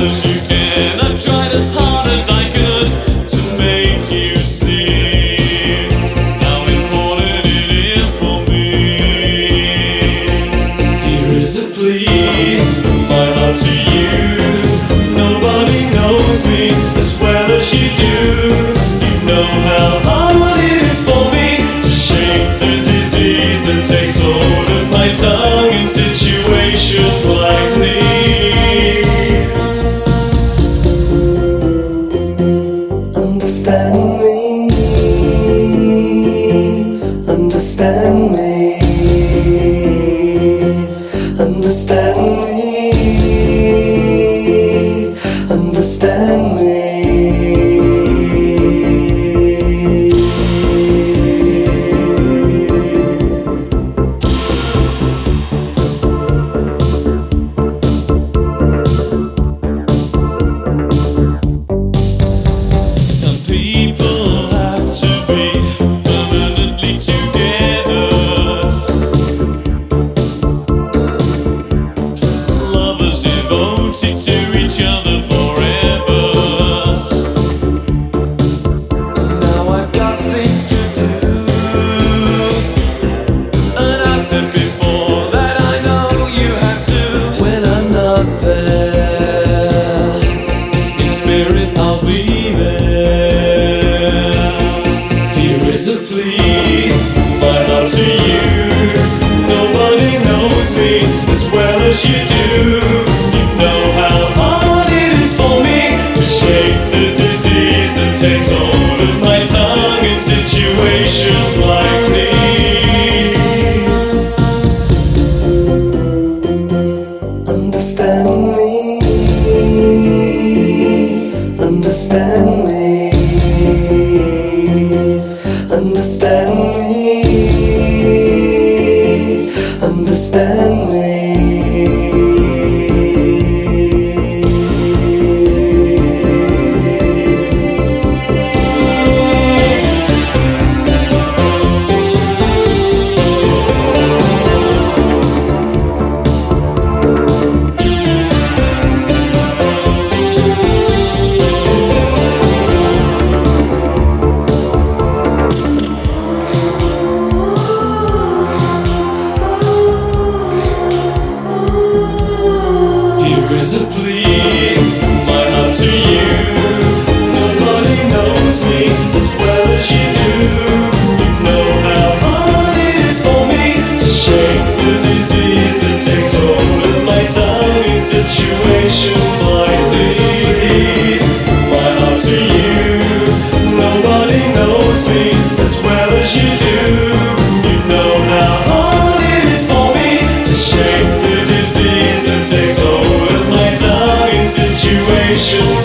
as you can. I tried as hard as I could to make you see how important it is for me. Here is a plea from my heart to you. Nobody knows me as well as you do. You know how hard it is for me to shake the disease that takes hold of my tongue in situations like these. Understand me, understand me, understand me, understand me. As well as you do, you know how hard it is for me to shake the disease that takes hold of my tongue in situations like these. Understand me, understand me, understand me, understand me. Here is a plea from my heart to you. Nobody knows me as well as you do. You know how hard it is for me to shake the disease that takes hold of my tongue in situations like this. From my heart to you. Nobody knows me as well as you do. You know how hard it is for me to shake the disease that takes hold situations